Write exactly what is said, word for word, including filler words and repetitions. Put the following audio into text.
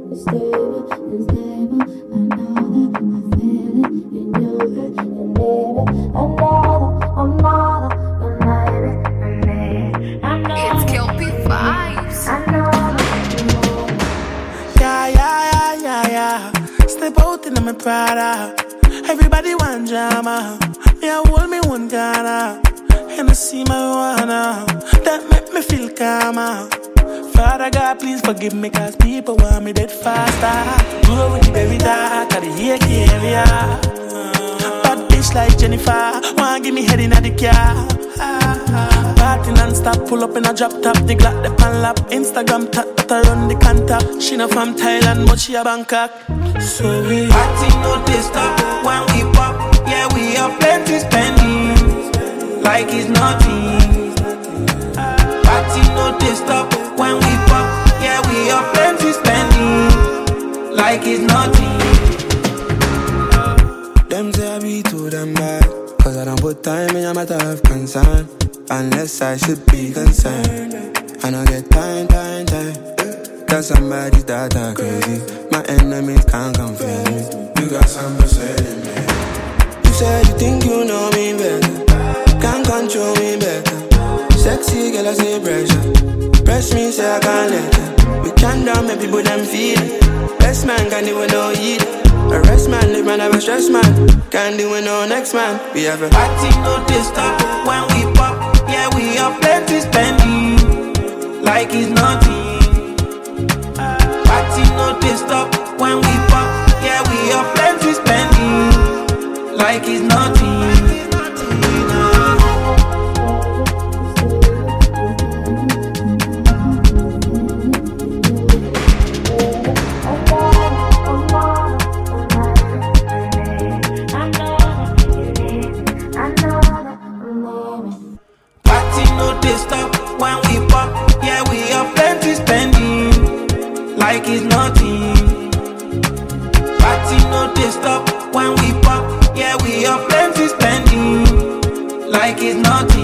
Prada. Everybody want drama. Me I hold me one Ghana. And I see marijuana. That make me feel calmer. Father God, please forgive me, cause people want me dead faster. Grow with the baby dark, at the Yake area. Bad bitch like Jennifer, wanna give me head in the car. Party non-stop, pull up in a drop top. The Glock, the pan lap, Instagram tap, that I run the contact. She not from Thailand, but she a Bangkok. So we party no they stop when we pop. Yeah, we have plenty spending like it's nothing. Party no they stop when we pop. Yeah, we have plenty spending like it's nothing. Them say I be too damn bad, cause I don't put time in a matter of concern. Unless I should be concerned. I don't get time, time, time. Cause somebody's that I'm crazy. My enemies can't confuse me. You got something to say to me. You said you think you know me better. Can't control me better. Sexy girl, I say pressure. Press me, say I can't let her. We can't down, make people them feel it. Best man can't do with no heat. A rest man, live man, have a stress man. Can't do with no next man. We have a party no they stop when we pop. Yeah, we have plenty spending like it's nothing. Party no they stop when we pop. Yeah, we have plenty spending like it's nothing. Party no they stop when we pop. Yeah, we have plenty spending like it's nothing. Party no they stop when we pop. Yeah, we have plenty spending like it's nothing.